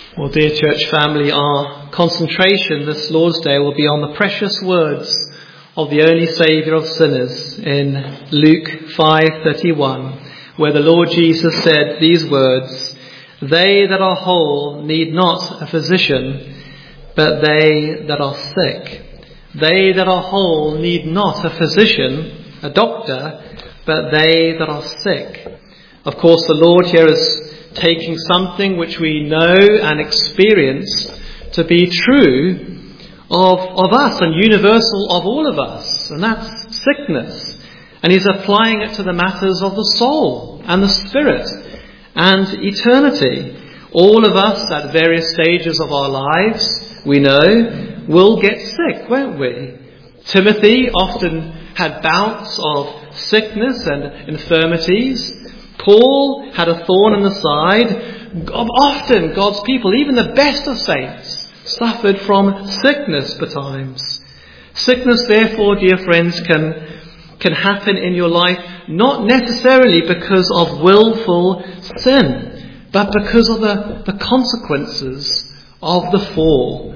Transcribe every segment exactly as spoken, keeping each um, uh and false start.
Well, dear church family, our concentration this Lord's Day will be on the precious words of the only Saviour of sinners in Luke five thirty-one, where the Lord Jesus said these words, "They that are whole need not a physician, but they that are sick. They that are whole need not a physician, a doctor, but they that are sick." Of course, the Lord here is taking something which we know and experience to be true of, of us and universal of all of us, and that's sickness. And he's applying it to the matters of the soul and the spirit and eternity. All of us at various stages of our lives, we know, will get sick, won't we? Timothy often had bouts of sickness and infirmities. Paul had a thorn in the side. Often God's people, even the best of saints, suffered from sickness betimes. Sickness, therefore, dear friends, can, can happen in your life not necessarily because of willful sin, but because of the, the consequences of the fall.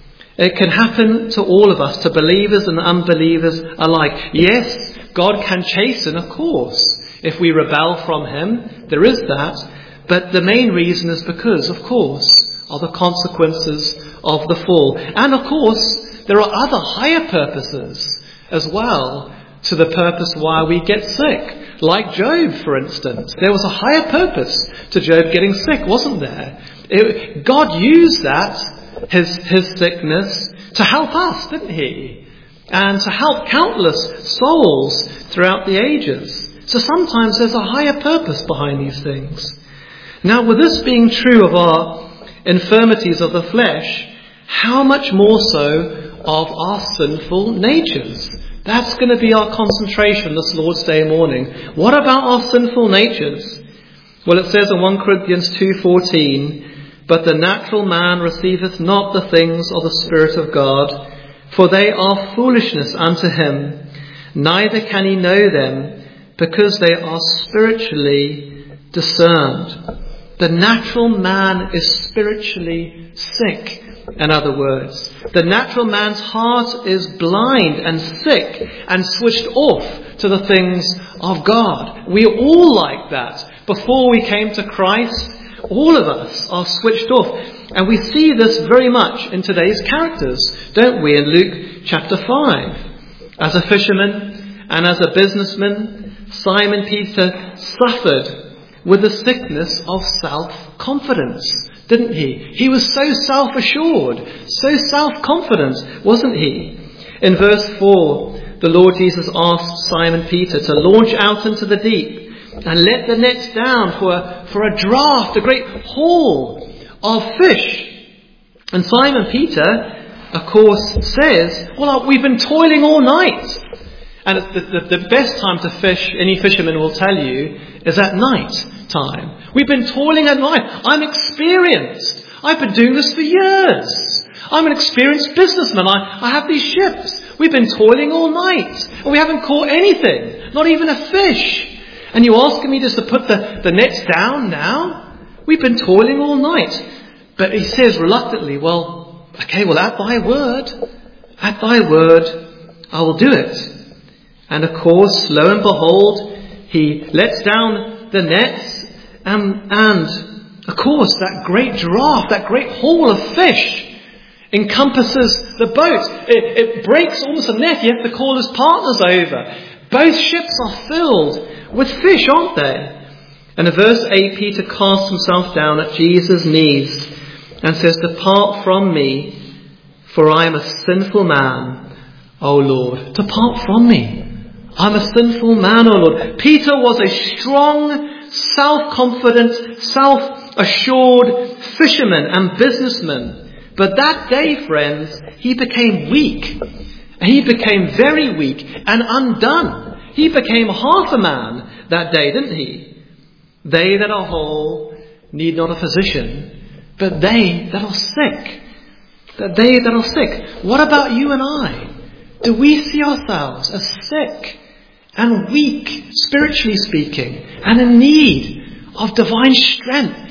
It can happen to all of us, to believers and unbelievers alike. Yes, God can chasten, of course. If we rebel from him, there is that. But the main reason is because, of course, of the consequences of the fall. And of course, there are other higher purposes as well to the purpose why we get sick. Like Job, for instance. There was a higher purpose to Job getting sick, wasn't there? It, God used that, his, his sickness, to help us, didn't he? And to help countless souls throughout the ages. So sometimes there's a higher purpose behind these things. Now, with this being true of our infirmities of the flesh, how much more so of our sinful natures? That's going to be our concentration this Lord's Day morning. What about our sinful natures? Well, it says in First Corinthians two fourteen, "But the natural man receiveth not the things of the Spirit of God, for they are foolishness unto him, neither can he know them, because they are spiritually discerned." The natural man is spiritually sick, in other words. The natural man's heart is blind and sick and switched off to the things of God. We are all like that. Before we came to Christ, all of us are switched off. And we see this very much in today's characters, don't we, in Luke chapter five. As a fisherman and as a businessman, Simon Peter suffered with the sickness of self-confidence, didn't he? He was so self-assured, so self-confident, wasn't he? In verse four, the Lord Jesus asked Simon Peter to launch out into the deep and let the nets down for a, for a draft, a great haul of fish. And Simon Peter, of course, says, "Well, we've been toiling all night." And the, the, the best time to fish, any fisherman will tell you, is at night time. We've been toiling at night. I'm experienced. I've been doing this for years. I'm an experienced businessman. I, I have these ships. We've been toiling all night. And we haven't caught anything. Not even a fish. And you're asking me just to put the, the nets down now? We've been toiling all night. But he says reluctantly, well, okay, well, at thy word, at thy word, I will do it. And of course, lo and behold, he lets down the nets, and, and of course, that great draft, that great haul of fish encompasses the boat. It, it breaks almost a net. You have to call his partners over. Both ships are filled with fish, aren't they? And in verse eight, Peter casts himself down at Jesus' knees and says, "Depart from me, for I am a sinful man, O Lord." Depart from me. I'm a sinful man, O Lord. Peter was a strong, self-confident, self-assured fisherman and businessman. But that day, friends, he became weak. He became very weak and undone. He became half a man that day, didn't he? They that are whole need not a physician, but they that are sick. That they that are sick. What about you and I? Do we see ourselves as sick and weak, spiritually speaking, and in need of divine strength,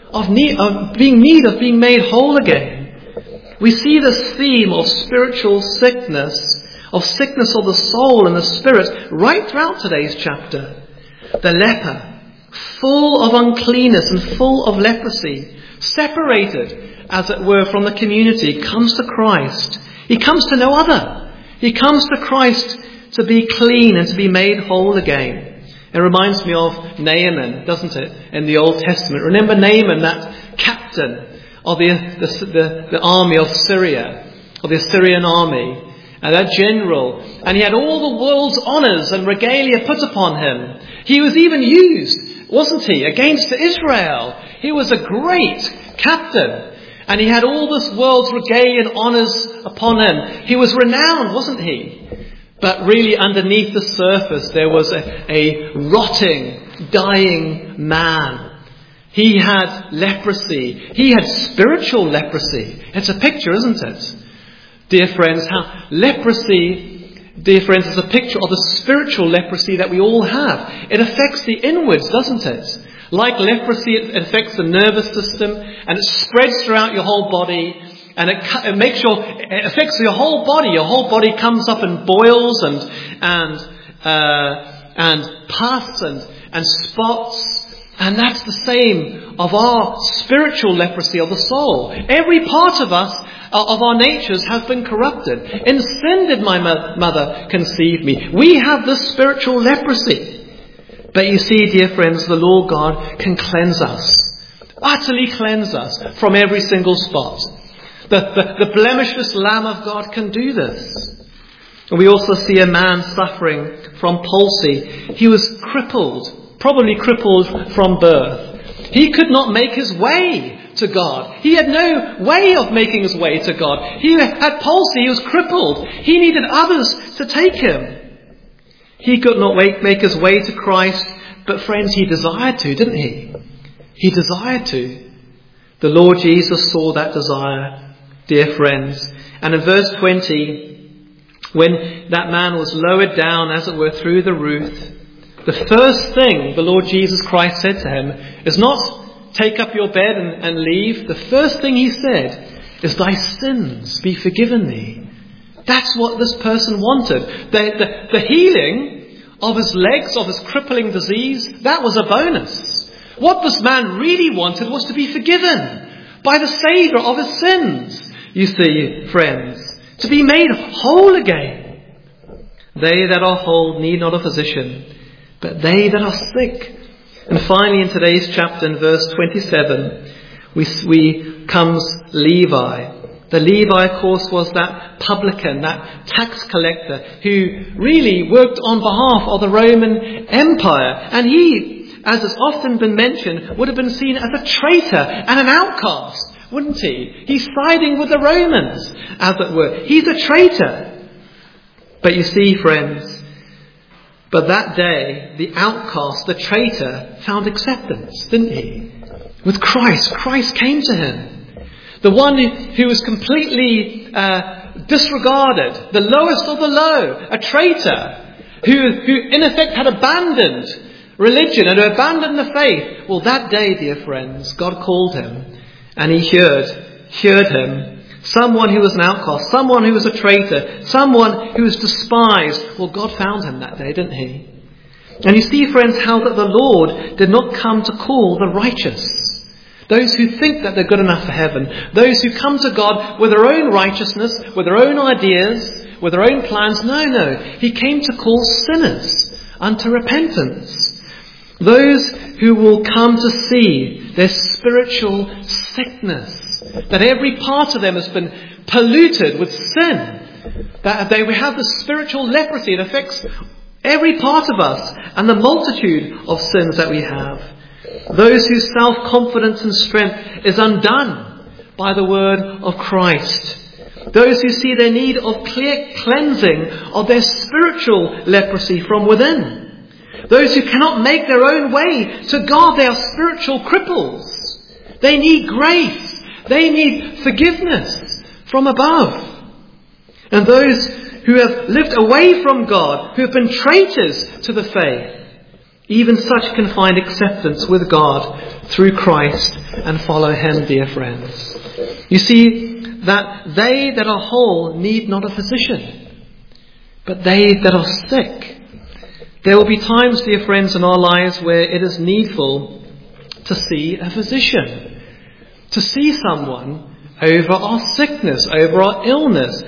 of, need, of being need of being made whole again. We see this theme of spiritual sickness, of sickness of the soul and the spirit, right throughout today's chapter. The leper, full of uncleanness and full of leprosy, separated, as it were, from the community, comes to Christ. He comes to no other. He comes to Christ to be clean and to be made whole again. It reminds me of Naaman, doesn't it, in the Old Testament. Remember Naaman, that captain of the, the, the, the army of Syria, of the Assyrian army, and that general. And he had all the world's honours and regalia put upon him. He was even used, wasn't he, against Israel. He was a great captain. And he had all this world's regalia and honours upon him. He was renowned, wasn't he? But really underneath the surface there was a, a rotting, dying man. He had leprosy. He had spiritual leprosy. It's a picture, isn't it? Dear friends, how leprosy, dear friends, is a picture of the spiritual leprosy that we all have. It affects the inwards, doesn't it? Like leprosy, it affects the nervous system and it spreads throughout your whole body. And it, it makes your, it affects your whole body. Your whole body comes up in boils and and uh, and pus and and spots. And that's the same of our spiritual leprosy of the soul. Every part of us, uh, of our natures, has been corrupted. In sin did my mo- mother conceive me. We have this spiritual leprosy. But you see, dear friends, the Lord God can cleanse us, utterly cleanse us from every single spot. The, the, the blemishless Lamb of God can do this. And we also see a man suffering from palsy. He was crippled, probably crippled from birth. He could not make his way to God. He had no way of making his way to God. He had palsy, he was crippled. He needed others to take him. He could not make his way to Christ, but friends, he desired to, didn't he? He desired to. The Lord Jesus saw that desire, dear friends. And in verse twenty, when that man was lowered down, as it were, through the roof, the first thing the Lord Jesus Christ said to him is not take up your bed and, and leave. The first thing he said is, thy sins be forgiven thee. That's what this person wanted. The, the, the healing of his legs, of his crippling disease, that was a bonus. What this man really wanted was to be forgiven by the Saviour of his sins. You see, friends, to be made whole again. They that are whole need not a physician, but they that are sick. And finally, in today's chapter, in verse twenty-seven, we, we comes Levi. The Levi, of course, was that publican, that tax collector, who really worked on behalf of the Roman Empire. And he, as has often been mentioned, would have been seen as a traitor and an outcast. Wouldn't he? He's siding with the Romans, as it were. He's a traitor. But you see, friends, but that day, the outcast, the traitor, found acceptance, didn't he? With Christ. Christ came to him. The one who was completely uh, disregarded, the lowest of the low, a traitor, who, who in effect had abandoned religion and abandoned the faith. Well, that day, dear friends, God called him. And he heard, heard him. Someone who was an outcast, someone who was a traitor, someone who was despised. Well, God found him that day, didn't he? And you see, friends, how that the Lord did not come to call the righteous. Those who think that they're good enough for heaven. Those who come to God with their own righteousness, with their own ideas, with their own plans. No, no. He came to call sinners unto repentance. Those who will come to see their spiritual sickness, that every part of them has been polluted with sin, that they have the spiritual leprosy. It affects every part of us and the multitude of sins that we have. Those whose self-confidence and strength is undone by the word of Christ. Those who see their need of clear cleansing of their spiritual leprosy from within. Those who cannot make their own way to God, they are spiritual cripples. They need grace. They need forgiveness from above. And those who have lived away from God, who have been traitors to the faith, Even such can find acceptance with God through Christ and follow him, dear friends. You see that they that are whole need not a physician, but they that are sick. There will be times, dear friends, in our lives where it is needful to see a physician, to see someone over our sickness, over our illness.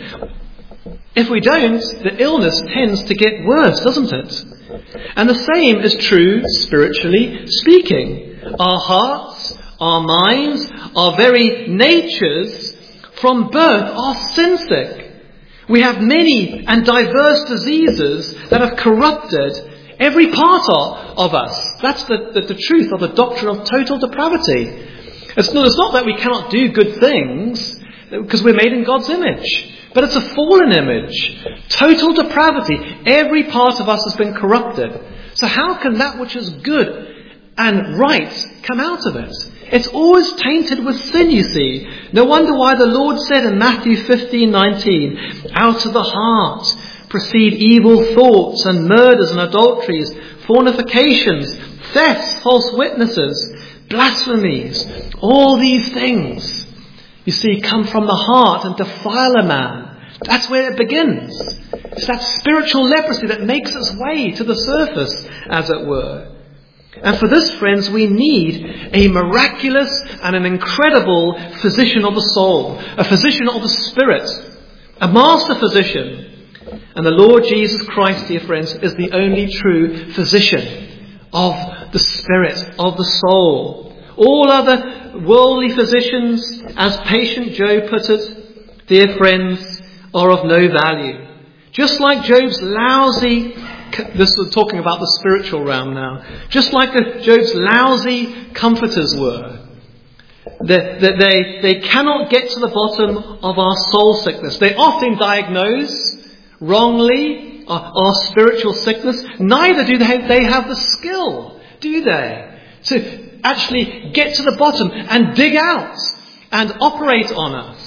If we don't, the illness tends to get worse, doesn't it? And the same is true spiritually speaking. Our hearts, our minds, our very natures from birth are sin sick. We have many and diverse diseases that have corrupted every part of, of us. That's the, the, the truth of the doctrine of total depravity. It's not, it's not that we cannot do good things because we're made in God's image. But it's a fallen image. Total depravity. Every part of us has been corrupted. So how can that which is good and right come out of it? It's always tainted with sin, you see. No wonder why the Lord said in Matthew fifteen nineteen, out of the heart proceed evil thoughts and murders and adulteries, fornications, thefts, false witnesses, blasphemies. All these things, you see, come from the heart and defile a man. That's where it begins. It's that spiritual leprosy that makes its way to the surface, as it were. And for this, friends, we need a miraculous and an incredible physician of the soul, a physician of the spirit, a master physician. And the Lord Jesus Christ, dear friends, is the only true physician of the spirit, of the soul. All other worldly physicians, as patient Job put it, dear friends, are of no value. Just like Job's lousy, this is talking about the spiritual realm now, just like the, Job's lousy comforters were. They, they, they cannot get to the bottom of our soul sickness. They often diagnose wrongly our, our spiritual sickness. Neither do they, they have the skill, do they, to actually get to the bottom and dig out and operate on us.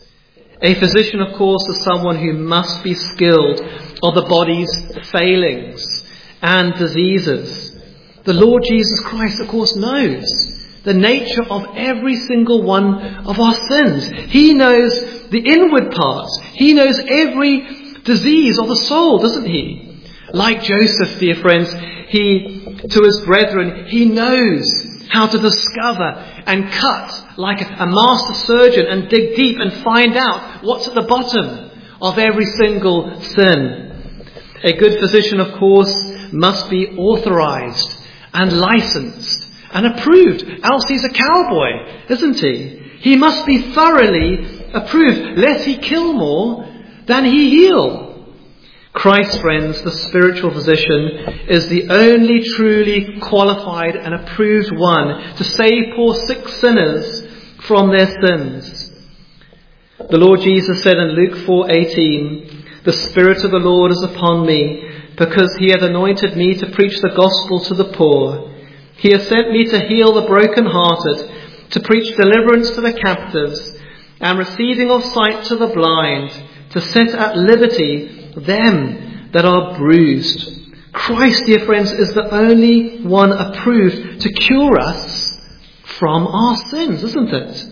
A physician, of course, is someone who must be skilled of the body's failings and diseases. The Lord Jesus Christ, of course, knows the nature of every single one of our sins. He knows the inward parts. He knows every disease of the soul, doesn't he? Like Joseph, dear friends, he, to his brethren, he knows how to discover and cut like a master surgeon and dig deep and find out what's at the bottom of every single sin. A good physician, of course, must be authorized and licensed and approved, else he's a cowboy, isn't he? He must be thoroughly approved, lest he kill more than he heal. Christ, friends, the spiritual physician, is the only truly qualified and approved one to save poor sick sinners from their sins. The Lord Jesus said in Luke four eighteen, the Spirit of the Lord is upon me, because he hath anointed me to preach the gospel to the poor. He has sent me to heal the brokenhearted, to preach deliverance to the captives, and receiving of sight to the blind, to set at liberty them that are bruised. Christ, dear friends, is the only one approved to cure us from our sins, isn't it?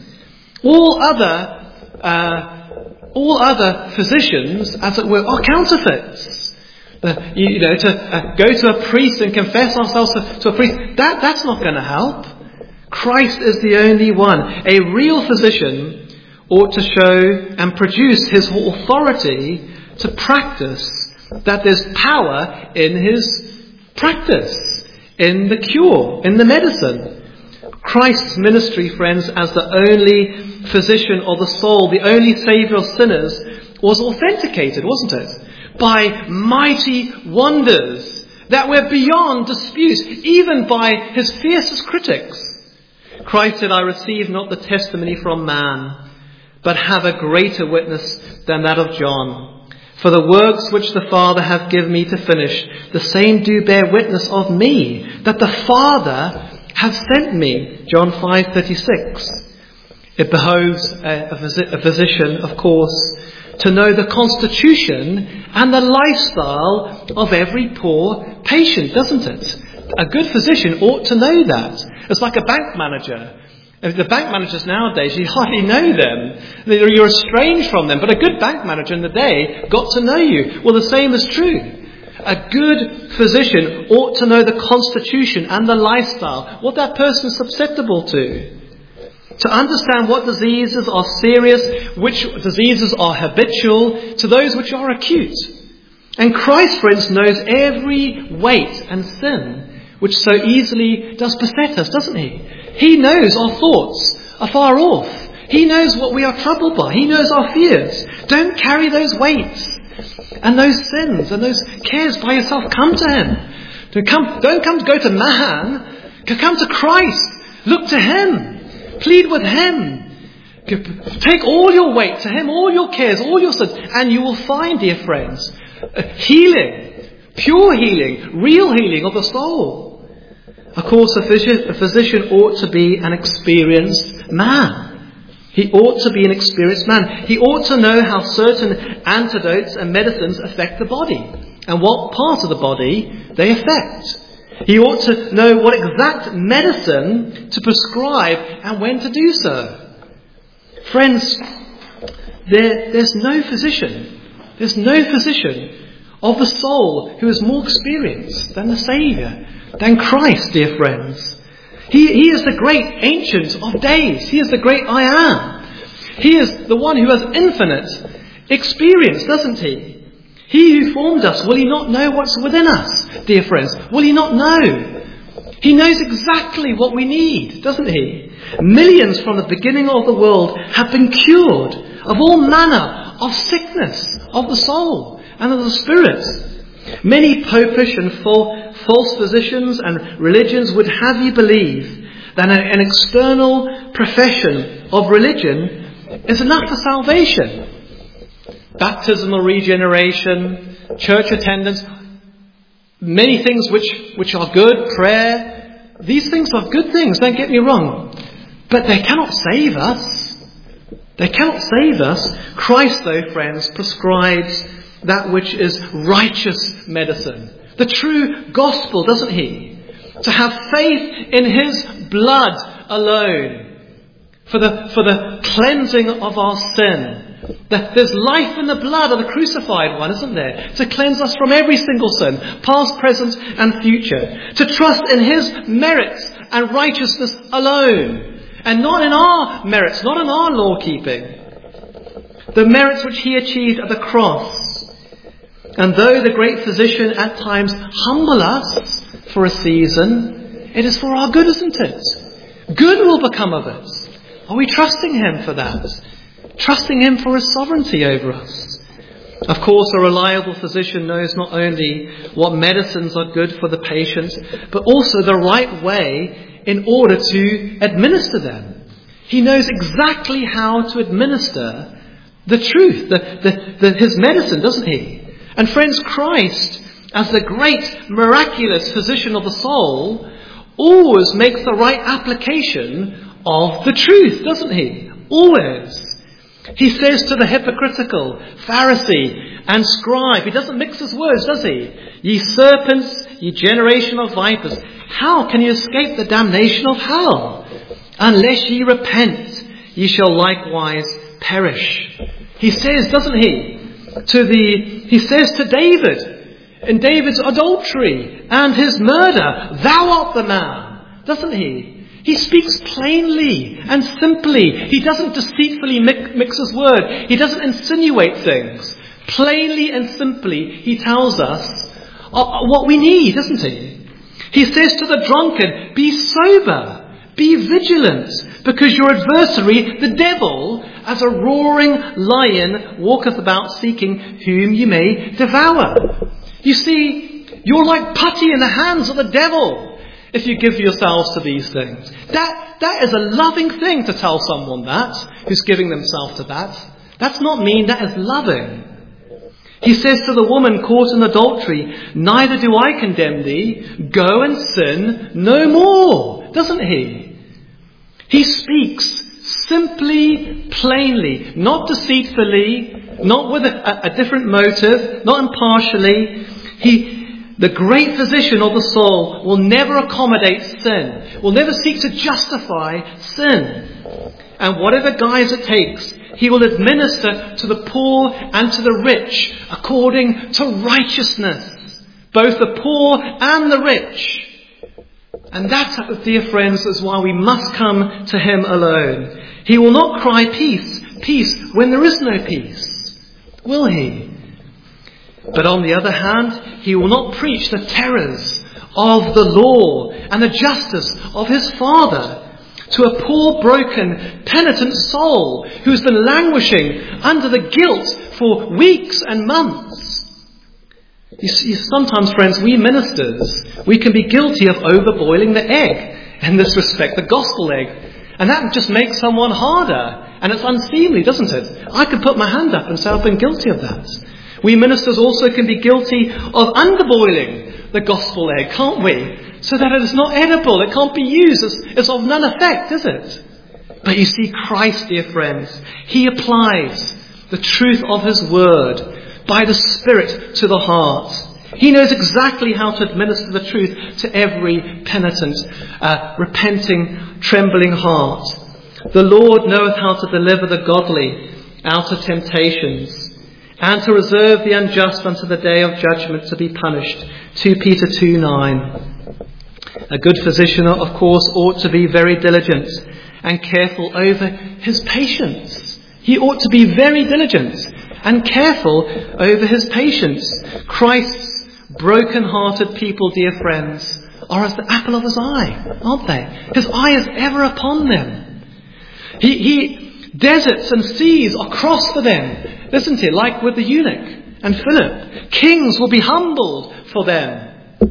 All other, uh, all other physicians, as it were, are counterfeits. Uh, you, you know, to uh, go to a priest and confess ourselves to, to a priest, that, that's not going to help. Christ is the only one. A real physician ought to show and produce his authority to practice, that there's power in his practice, in the cure, in the medicine. Christ's ministry, friends, as the only physician of the soul, the only saviour of sinners, was authenticated, wasn't it? By mighty wonders that were beyond dispute, even by his fiercest critics. Christ said, I receive not the testimony from man, but have a greater witness than that of John. For the works which the Father hath given me to finish, the same do bear witness of me, that the Father hath sent me. John five thirty-six. It behoves a, a physician, of course, to know the constitution and the lifestyle of every poor patient, doesn't it? A good physician ought to know that. It's like a bank manager. The bank managers nowadays, you hardly know them. You're estranged from them. But a good bank manager in the day got to know you. Well, the same is true. A good physician ought to know the constitution and the lifestyle, what that person is susceptible to. To understand what diseases are serious, which diseases are habitual, to those which are acute. And Christ, for instance, knows every weight and sin which so easily does beset us, doesn't he? He knows our thoughts are far off. He knows what we are troubled by. He knows our fears. Don't carry those weights and those sins and those cares by yourself. Come to him. Don't come, don't come to go to man. Come to Christ. Look to him. Plead with him. Take all your weight to him, all your cares, all your sins, and you will find, dear friends, healing, pure healing, real healing of the soul. Of course, a physician, a physician ought to be an experienced man. He ought to be an experienced man. He ought to know how certain antidotes and medicines affect the body and what part of the body they affect. He ought to know what exact medicine to prescribe and when to do so. Friends, there, there's no physician, there's no physician of the soul who is more experienced than the Saviour, than Christ, dear friends. He, he is the great Ancient of Days. He is the great I Am. He is the one who has infinite experience, doesn't he? He who formed us, will he not know what's within us, dear friends? Will he not know? He knows exactly what we need, doesn't he? Millions from the beginning of the world have been cured of all manner of sickness of the soul and of the spirit. Many popish and false physicians and religions would have you believe that an external profession of religion is enough for salvation. Baptismal regeneration, church attendance, many things which, which are good, prayer, these things are good things, don't get me wrong. But they cannot save us. They cannot save us. Christ, though, friends, prescribes that which is righteous medicine. The true gospel, doesn't he? To have faith in his blood alone. For the, for the cleansing of our sin. That there's life in the blood of the crucified one, isn't there? To cleanse us from every single sin, past, present and future. To trust in his merits and righteousness alone. And not in our merits, not in our law keeping. The merits which he achieved at the cross. And though the great physician at times humble us for a season, it is for our good, isn't it? Good will become of it. Are we trusting him for that? Trusting him for his sovereignty over us. Of course, a reliable physician knows not only what medicines are good for the patient, but also the right way in order to administer them. He knows exactly how to administer the truth, the, the, the, his medicine, doesn't he? And friends, Christ, as the great miraculous physician of the soul, always makes the right application of the truth, doesn't he? Always. He says to the hypocritical Pharisee and scribe, he doesn't mix his words, does he? Ye serpents, ye generation of vipers, how can you escape the damnation of hell? Unless ye repent, ye shall likewise perish. He says, doesn't he? To the, he says to David, in David's adultery and his murder, thou art the man, doesn't he? He speaks plainly and simply. He doesn't deceitfully mix his word. He doesn't insinuate things. Plainly and simply, he tells us what we need, doesn't he? He says to the drunkard, be sober, be vigilant, because your adversary, the devil, as a roaring lion, walketh about seeking whom you may devour. You see, you're like putty in the hands of the devil if you give yourselves to these things. That, that is a loving thing to tell someone that, who's giving themselves to that. That's not mean, that is loving. He says to the woman caught in adultery, neither do I condemn thee, go and sin no more. Doesn't he? He speaks simply, plainly, not deceitfully, not with a, a different motive, not impartially. He The great physician of the soul will never accommodate sin, will never seek to justify sin. And whatever guise it takes, he will administer to the poor and to the rich according to righteousness, both the poor and the rich. And that, dear friends, is why we must come to him alone. He will not cry peace, peace, when there is no peace, will he? But on the other hand, he will not preach the terrors of the law and the justice of his Father to a poor, broken, penitent soul who's been languishing under the guilt for weeks and months. You see, sometimes, friends, we ministers, we can be guilty of overboiling the egg, in this respect, the gospel egg. And that just makes someone harder. And it's unseemly, doesn't it? I could put my hand up and say I've been guilty of that. We ministers also can be guilty of underboiling the gospel egg, can't we? So that it is not edible, it can't be used, it's, it's of none effect, is it? But you see, Christ, dear friends, he applies the truth of his word by the Spirit to the heart. He knows exactly how to administer the truth to every penitent, uh, repenting, trembling heart. The Lord knoweth how to deliver the godly out of temptations, and to reserve the unjust unto the day of judgment to be punished. Second Peter two nine. A good physician, of course, ought to be very diligent and careful over his patients. He ought to be very diligent and careful over his patients. Christ's broken-hearted people, dear friends, are as the apple of his eye, aren't they? His eye is ever upon them. He, he deserts and seas are crossed for them, isn't it? Like with the eunuch and Philip. Kings will be humbled for them.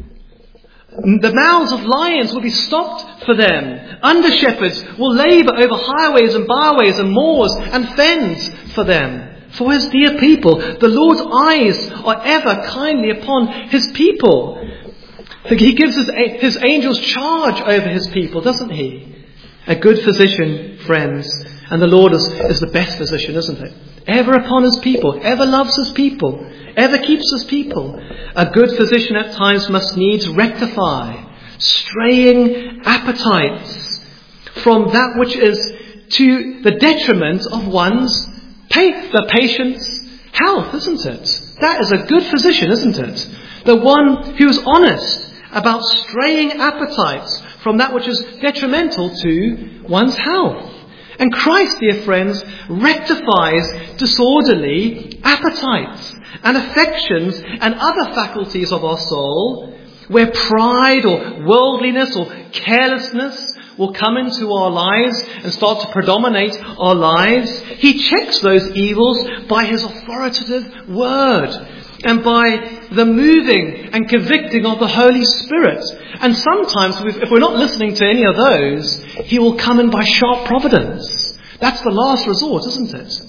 The mouths of lions will be stopped for them. Under-shepherds will labour over highways and byways and moors and fens for them. For his dear people, the Lord's eyes are ever kindly upon his people. He gives his, his angels charge over his people, doesn't he? A good physician, friends, and the Lord is, is the best physician, isn't it? Ever upon his people, ever loves his people, ever keeps his people. A good physician at times must needs rectify straying appetites from that which is to the detriment of one's pa- the patient's health, isn't it? That is a good physician, isn't it? The one who is honest about straying appetites from that which is detrimental to one's health. And Christ, dear friends, rectifies disorderly appetites and affections and other faculties of our soul, where pride or worldliness or carelessness will come into our lives and start to predominate our lives. He checks those evils by his authoritative word and by the moving and convicting of the Holy Spirit. And sometimes, if we're not listening to any of those, he will come in by sharp providence. That's the last resort, isn't it?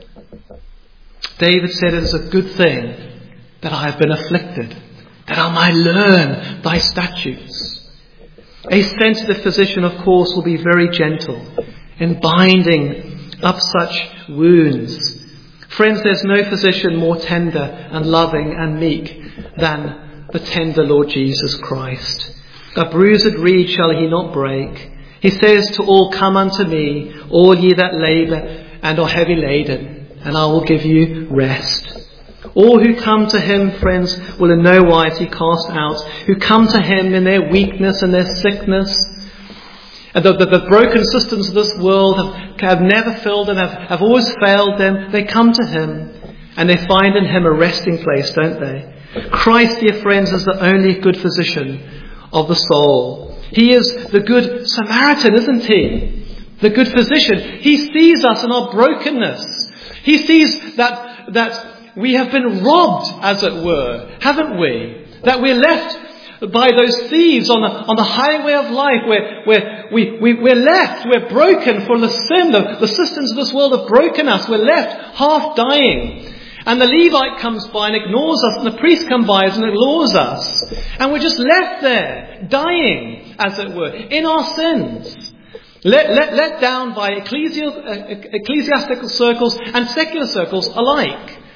David said, it is a good thing that I have been afflicted, that I might learn thy statutes. A sensitive physician, of course, will be very gentle in binding up such wounds. Friends, there's no physician more tender and loving and meek than the tender Lord Jesus Christ. A bruised reed shall he not break. He says to all, come unto me, all ye that labour and are heavy laden, and I will give you rest. All who come to him, friends, will in no wise he cast out, who come to him in their weakness and their sickness. And the, the, the broken systems of this world have, have never filled them, have, have always failed them. They come to him and they find in him a resting place, don't they? Christ, dear friends, is the only good physician of the soul. He is the good Samaritan, isn't he? The good physician. He sees us in our brokenness. He sees that, that we have been robbed, as it were, haven't we? That we're left by those thieves on the, on the highway of life, where, where we, we, we're left, we're broken for the sin. The, the systems of this world have broken us. We're left half dying. And the Levite comes by and ignores us, and the priest comes by and ignores us. And we're just left there, dying, as it were, in our sins. Let, let, let down by ecclesial, uh, ecclesiastical circles and secular circles alike.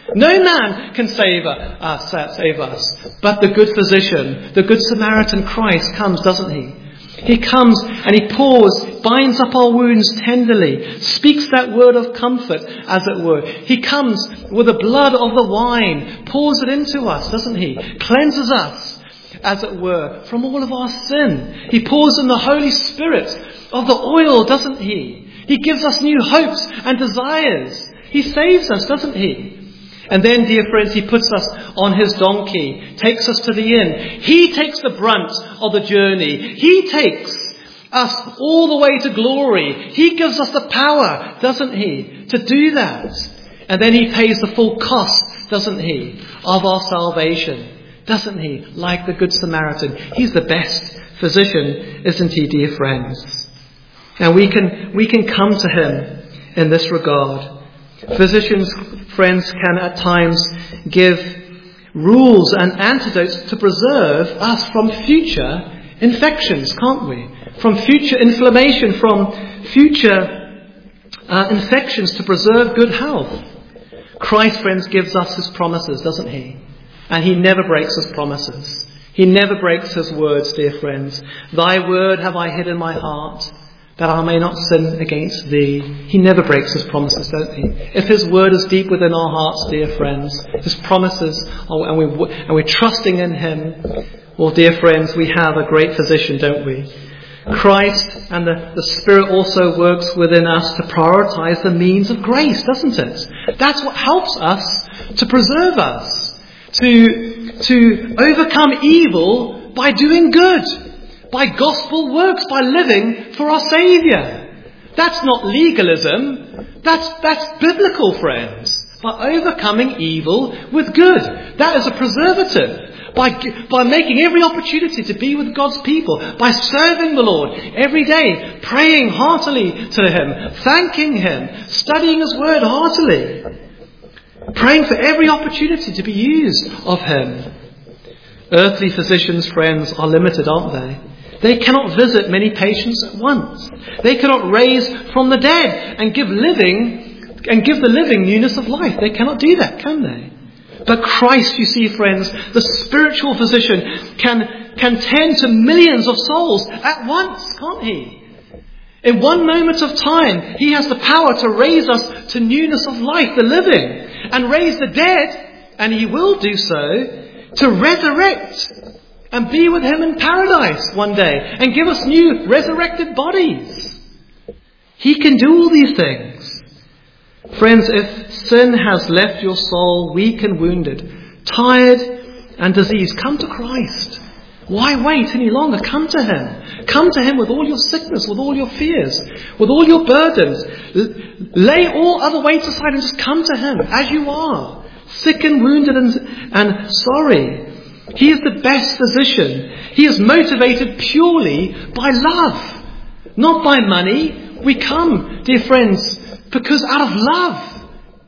No man can save us, save us, but the good physician, the good Samaritan Christ comes, doesn't he? He comes and he pours, binds up our wounds tenderly, speaks that word of comfort, as it were. He comes with the blood of the wine, pours it into us, doesn't he? Cleanses us, as it were, from all of our sin. He pours in the Holy Spirit of the oil, doesn't he? He gives us new hopes and desires. He saves us, doesn't he? And then, dear friends, he puts us on his donkey, takes us to the inn. He takes the brunt of the journey. He takes us all the way to glory. He gives us the power, doesn't he, to do that. And then he pays the full cost, doesn't he, of our salvation. Doesn't he? Like the Good Samaritan. He's the best physician, isn't he, dear friends? And we can, we can come to him in this regard. Physicians, friends, can at times give rules and antidotes to preserve us from future infections, can't we? From future inflammation, from future uh, infections, to preserve good health. Christ, friends, gives us his promises, doesn't he? And he never breaks his promises. He never breaks his words, dear friends. Thy word have I hid in my heart, that I may not sin against thee. He never breaks his promises, don't he? If his word is deep within our hearts, dear friends, his promises, are, and, we, and we're trusting in him, well, dear friends, we have a great physician, don't we? Christ and the, the Spirit also works within us to prioritize the means of grace, doesn't it? That's what helps us to preserve us, to, to overcome evil by doing good. By gospel works, by living for our Saviour. That's not legalism. That's, that's biblical, friends. By overcoming evil with good. That is a preservative. By, by making every opportunity to be with God's people. By serving the Lord every day. Praying heartily to him. Thanking him. Studying his word heartily. Praying for every opportunity to be used of him. Earthly physicians, friends, are limited, aren't they? They cannot visit many patients at once. They cannot raise from the dead and give living and give the living newness of life. They cannot do that, can they? But Christ, you see, friends, the spiritual physician, can, can tend to millions of souls at once, can't he? In one moment of time, he has the power to raise us to newness of life, the living, and raise the dead, and he will do so, to resurrect and be with him in paradise one day and give us new resurrected bodies. He can do all these things. Friends, if sin has left your soul weak and wounded, tired and diseased, come to Christ. Why wait any longer? Come to him. Come to him with all your sickness, with all your fears, with all your burdens. Lay all other weights aside and just come to him as you are. Sick and wounded and, and sorry. He is the best physician. He is motivated purely by love, not by money. We come, dear friends, because out of love.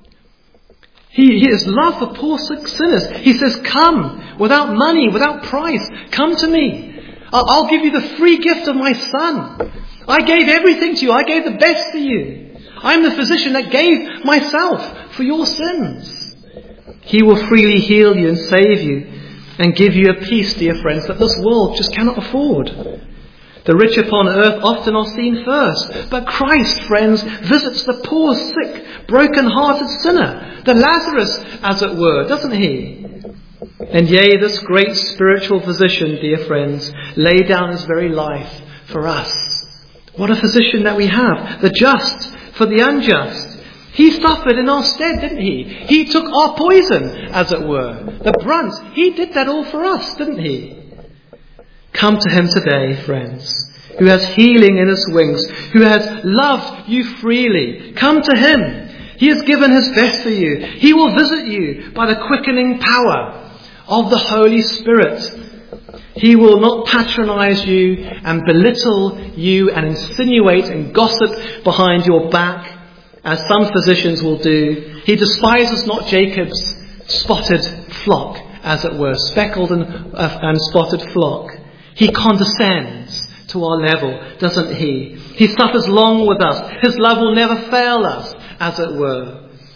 He, he is love for poor sick sinners. He says, come, without money, without price, come to me. I'll, I'll give you the free gift of my Son. I gave everything to you. I gave the best for you. I'm the physician that gave myself for your sins. He will freely heal you and save you and give you a peace, dear friends, that this world just cannot afford. The rich upon earth often are seen first, but Christ, friends, visits the poor, sick, broken-hearted sinner, the Lazarus, as it were, doesn't he? And yea, this great spiritual physician, dear friends, laid down his very life for us. What a physician that we have, the just for the unjust. He suffered in our stead, didn't he? He took our poison, as it were. The brunt. He did that all for us, didn't he? Come to him today, friends, who has healing in his wings, who has loved you freely. Come to him. He has given his best for you. He will visit you by the quickening power of the Holy Spirit. He will not patronize you and belittle you and insinuate and gossip behind your back, as some physicians will do. He despises not Jacob's spotted flock, as it were, speckled and, uh, and spotted flock. He condescends to our level, doesn't he? He suffers long with us. His love will never fail us, as it were.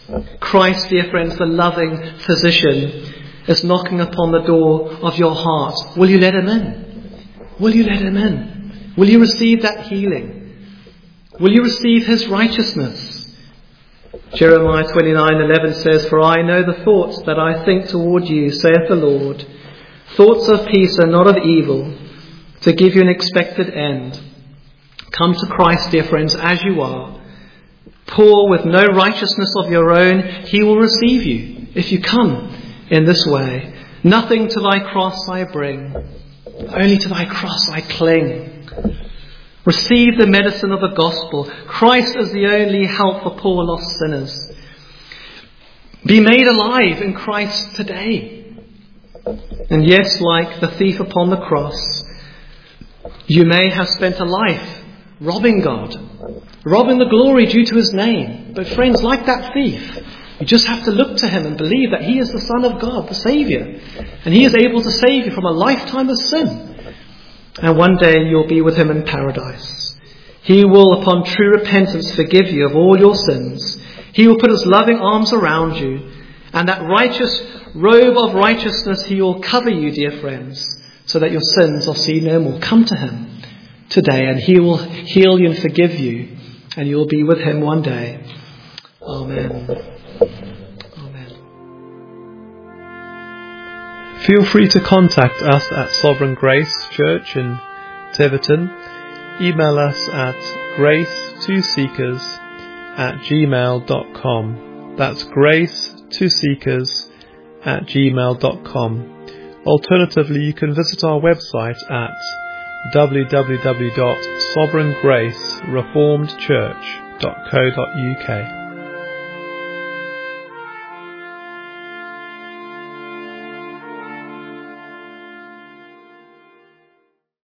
Christ, dear friends, the loving physician, is knocking upon the door of your heart. Will you let him in? Will you let him in? Will you receive that healing? Will you receive his righteousness? Jeremiah twenty-nine eleven says, "For I know the thoughts that I think toward you, saith the Lord, thoughts of peace and not of evil, to give you an expected end." Come to Christ, dear friends, as you are. Poor with no righteousness of your own, he will receive you if you come in this way. "Nothing to thy cross I bring, only to thy cross I cling." Receive the medicine of the gospel. Christ is the only help for poor lost sinners. Be made alive in Christ today. And yes, like the thief upon the cross, you may have spent a life robbing God, robbing the glory due to his name. But friends, like that thief, you just have to look to him and believe that he is the Son of God, the Saviour. And he is able to save you from a lifetime of sin. And one day you'll be with him in paradise. He will, upon true repentance, forgive you of all your sins. He will put his loving arms around you. And that righteous robe of righteousness he will cover you, dear friends, so that your sins are seen no more. Come to him today and he will heal you and forgive you. And you'll be with him one day. Amen. Amen. Feel free to contact us at Sovereign Grace Church in Tiverton. Email us at grace two seekers at gmail dot com. That's grace two seekers at gmail dot com. Alternatively, you can visit our website at w w w dot sovereign grace reformed church dot co dot u k.